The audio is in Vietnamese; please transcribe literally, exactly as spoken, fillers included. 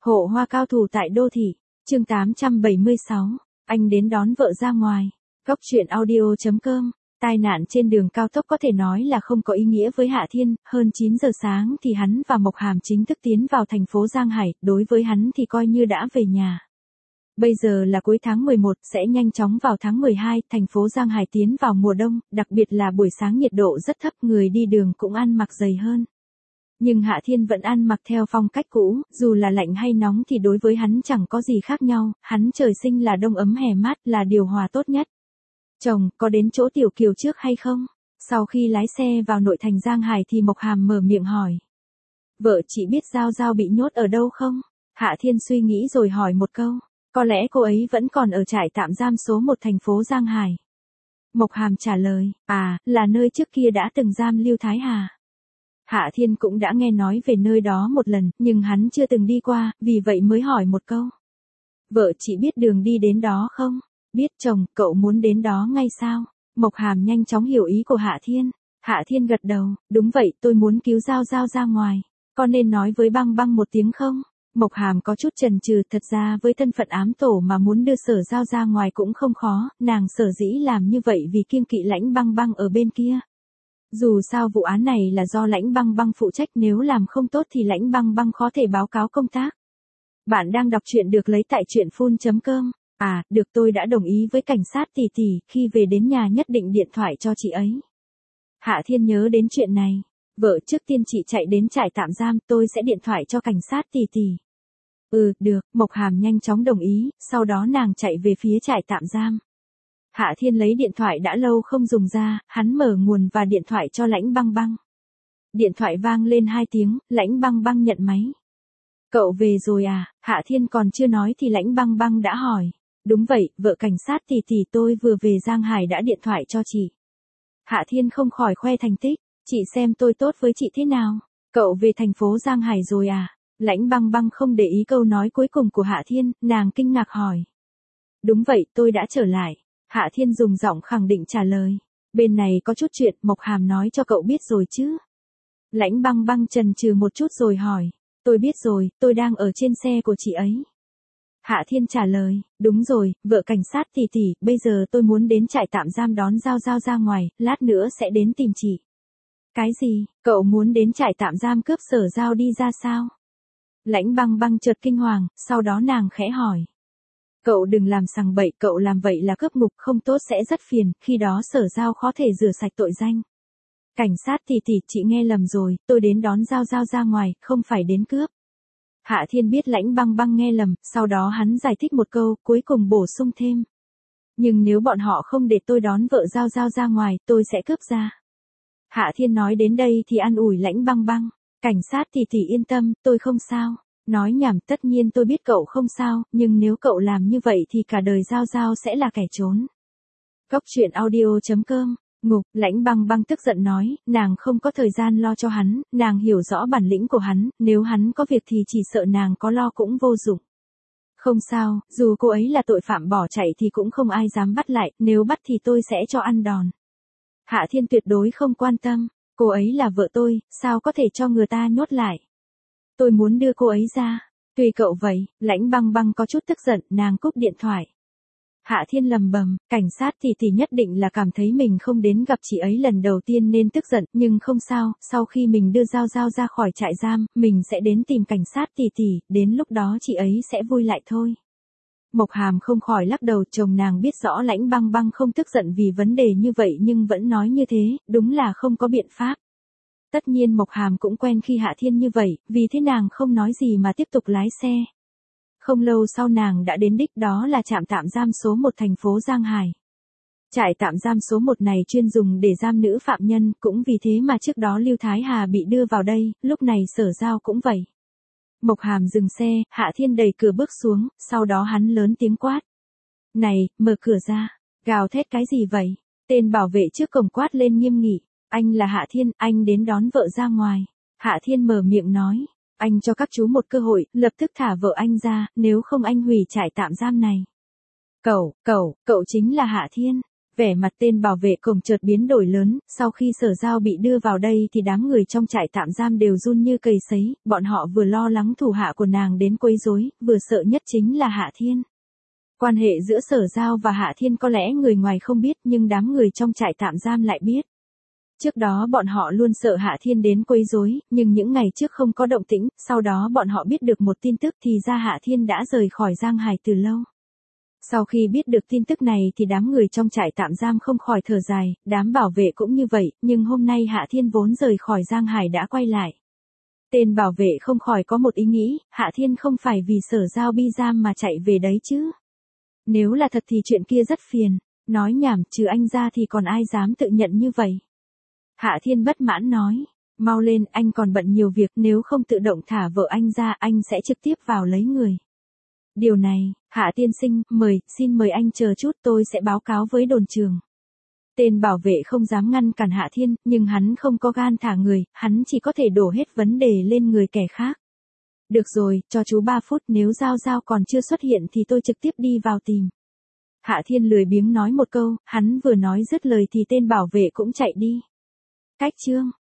Hộ hoa cao thủ tại đô thị, chương tám trăm bảy mươi sáu, anh đến đón vợ ra ngoài. Góc truyện audio chấm com, tai nạn trên đường cao tốc có thể nói là không có ý nghĩa với Hạ Thiên, hơn chín giờ sáng thì hắn và Mộc Hàm chính thức tiến vào thành phố Giang Hải, đối với hắn thì coi như đã về nhà. Bây giờ là cuối tháng mười một, sẽ nhanh chóng vào tháng mười hai, thành phố Giang Hải tiến vào mùa đông, đặc biệt là buổi sáng nhiệt độ rất thấp, người đi đường cũng ăn mặc dày hơn. Nhưng Hạ Thiên vẫn ăn mặc theo phong cách cũ, dù là lạnh hay nóng thì đối với hắn chẳng có gì khác nhau, hắn trời sinh là đông ấm hè mát, là điều hòa tốt nhất. Chồng, có đến chỗ Tiểu Kiều trước hay không? Sau khi lái xe vào nội thành Giang Hải thì Mộc Hàm mở miệng hỏi. Vợ chị biết Giao Giao bị nhốt ở đâu không? Hạ Thiên suy nghĩ rồi hỏi một câu. Có lẽ cô ấy vẫn còn ở trại tạm giam số một thành phố Giang Hải. Mộc Hàm trả lời, à, là nơi trước kia đã từng giam Lưu Thái Hà. Hạ Thiên cũng đã nghe nói về nơi đó một lần, nhưng hắn chưa từng đi qua, vì vậy mới hỏi một câu. Vợ chị biết đường đi đến đó không? Biết chồng, cậu muốn đến đó ngay sao? Mộc Hàm nhanh chóng hiểu ý của Hạ Thiên. Hạ Thiên gật đầu, đúng vậy, tôi muốn cứu Giao Giao ra ngoài. Có nên nói với Băng Băng một tiếng không? Mộc Hàm có chút chần chừ, thật ra với thân phận ám tổ mà muốn đưa Sở Giao ra ngoài cũng không khó, nàng sở dĩ làm như vậy vì kiêng kỵ Lãnh Băng Băng ở bên kia. Dù sao vụ án này là do Lãnh Băng Băng phụ trách, nếu làm không tốt thì Lãnh Băng Băng khó thể báo cáo công tác. Bạn đang đọc truyện được lấy tại truyện phun chấm com. À, được, tôi đã đồng ý với cảnh sát tỷ tỷ, khi về đến nhà nhất định điện thoại cho chị ấy. Hạ Thiên nhớ đến chuyện này. Vợ, trước tiên chị chạy đến trại tạm giam, tôi sẽ điện thoại cho cảnh sát tỷ tỷ. Ừ, được, Mộc Hàm nhanh chóng đồng ý, sau đó nàng chạy về phía trại tạm giam. Hạ Thiên lấy điện thoại đã lâu không dùng ra, hắn mở nguồn và điện thoại cho Lãnh Băng Băng. Điện thoại vang lên hai tiếng, Lãnh Băng Băng nhận máy. Cậu về rồi à? Hạ Thiên còn chưa nói thì Lãnh Băng Băng đã hỏi. Đúng vậy, vợ cảnh sát tỷ tỷ tôi vừa về Giang Hải đã điện thoại cho chị. Hạ Thiên không khỏi khoe thành tích. Chị xem tôi tốt với chị thế nào? Cậu về thành phố Giang Hải rồi à? Lãnh Băng Băng không để ý câu nói cuối cùng của Hạ Thiên, nàng kinh ngạc hỏi. Đúng vậy, tôi đã trở lại. Hạ Thiên dùng giọng khẳng định trả lời. Bên này có chút chuyện, Mộc Hàm nói cho cậu biết rồi chứ? Lãnh Băng Băng chần chừ một chút rồi hỏi. Tôi biết rồi, tôi đang ở trên xe của chị ấy. Hạ Thiên trả lời, đúng rồi, vợ cảnh sát tỷ tỷ, bây giờ tôi muốn đến trại tạm giam đón Giao Giao ra ngoài, lát nữa sẽ đến tìm chị. Cái gì, cậu muốn đến trại tạm giam cướp Sở Giao đi ra sao? Lãnh Băng Băng chợt kinh hoàng, sau đó nàng khẽ hỏi. Cậu đừng làm sằng bậy, cậu làm vậy là cướp ngục, không tốt sẽ rất phiền, khi đó Sở Giao khó thể rửa sạch tội danh. Cảnh sát tỷ tỷ, chị nghe lầm rồi, tôi đến đón Giao Giao ra ngoài, không phải đến cướp. Hạ Thiên biết Lãnh Băng Băng nghe lầm, sau đó hắn giải thích một câu, cuối cùng bổ sung thêm. Nhưng nếu bọn họ không để tôi đón vợ Giao Giao ra ngoài, tôi sẽ cướp ra. Hạ Thiên nói đến đây thì an ủi Lãnh Băng Băng. Cảnh sát tỷ tỷ yên tâm, tôi không sao. Nói nhảm, tất nhiên tôi biết cậu không sao, nhưng nếu cậu làm như vậy thì cả đời Giao Giao sẽ là kẻ trốn. Góc truyện audio chấm com. Ngục, Lãnh Băng Băng tức giận nói, nàng không có thời gian lo cho hắn, nàng hiểu rõ bản lĩnh của hắn, nếu hắn có việc thì chỉ sợ nàng có lo cũng vô dụng. Không sao, dù cô ấy là tội phạm bỏ chạy thì cũng không ai dám bắt lại, nếu bắt thì tôi sẽ cho ăn đòn. Hạ Thiên tuyệt đối không quan tâm, cô ấy là vợ tôi, sao có thể cho người ta nhốt lại. Tôi muốn đưa cô ấy ra, tùy cậu vậy. Lãnh Băng Băng có chút tức giận, nàng cúp điện thoại. Hạ Thiên lầm bầm, cảnh sát tỷ tỷ nhất định là cảm thấy mình không đến gặp chị ấy lần đầu tiên nên tức giận, nhưng không sao, sau khi mình đưa Giao Giao ra khỏi trại giam, mình sẽ đến tìm cảnh sát tỷ tỷ, đến lúc đó chị ấy sẽ vui lại thôi. Mộc Hàm không khỏi lắc đầu, chồng nàng biết rõ Lãnh Băng Băng không tức giận vì vấn đề như vậy nhưng vẫn nói như thế, đúng là không có biện pháp. Tất nhiên Mộc Hàm cũng quen khi Hạ Thiên như vậy, vì thế nàng không nói gì mà tiếp tục lái xe. Không lâu sau nàng đã đến đích, đó là trạm tạm giam số một thành phố Giang Hải. Trại tạm giam số một này chuyên dùng để giam nữ phạm nhân, cũng vì thế mà trước đó Lưu Thái Hà bị đưa vào đây, lúc này Sở Giao cũng vậy. Mộc Hàm dừng xe, Hạ Thiên đẩy cửa bước xuống, sau đó hắn lớn tiếng quát. Này, mở cửa ra, gào thét cái gì vậy? Tên bảo vệ trước cổng quát lên nghiêm nghị. Anh là Hạ Thiên, anh đến đón vợ ra ngoài. Hạ Thiên mở miệng nói. Anh cho các chú một cơ hội, lập tức thả vợ anh ra, nếu không anh hủy trại tạm giam này. Cậu, cậu, cậu chính là Hạ Thiên. Vẻ mặt tên bảo vệ cổng chợt biến đổi lớn, sau khi Sở Giao bị đưa vào đây thì đám người trong trại tạm giam đều run như cầy sấy, bọn họ vừa lo lắng thủ hạ của nàng đến quấy rối, vừa sợ nhất chính là Hạ Thiên. Quan hệ giữa Sở Giao và Hạ Thiên có lẽ người ngoài không biết nhưng đám người trong trại tạm giam lại biết. Trước đó bọn họ luôn sợ Hạ Thiên đến quấy rối, nhưng những ngày trước không có động tĩnh, sau đó bọn họ biết được một tin tức thì ra Hạ Thiên đã rời khỏi Giang Hải từ lâu. Sau khi biết được tin tức này thì đám người trong trại tạm giam không khỏi thở dài, đám bảo vệ cũng như vậy, nhưng hôm nay Hạ Thiên vốn rời khỏi Giang Hải đã quay lại. Tên bảo vệ không khỏi có một ý nghĩ, Hạ Thiên không phải vì Sở Giao bi giam mà chạy về đấy chứ. Nếu là thật thì chuyện kia rất phiền, nói nhảm, trừ anh ra thì còn ai dám tự nhận như vậy. Hạ Thiên bất mãn nói, mau lên, anh còn bận nhiều việc, nếu không tự động thả vợ anh ra, anh sẽ trực tiếp vào lấy người. Điều này, Hạ tiên sinh, mời, xin mời anh chờ chút, tôi sẽ báo cáo với đồn trưởng. Tên bảo vệ không dám ngăn cản Hạ Thiên, nhưng hắn không có gan thả người, hắn chỉ có thể đổ hết vấn đề lên người kẻ khác. Được rồi, cho chú ba phút, nếu Giao Giao còn chưa xuất hiện thì tôi trực tiếp đi vào tìm. Hạ Thiên lười biếng nói một câu, hắn vừa nói dứt lời thì tên bảo vệ cũng chạy đi. Cách chương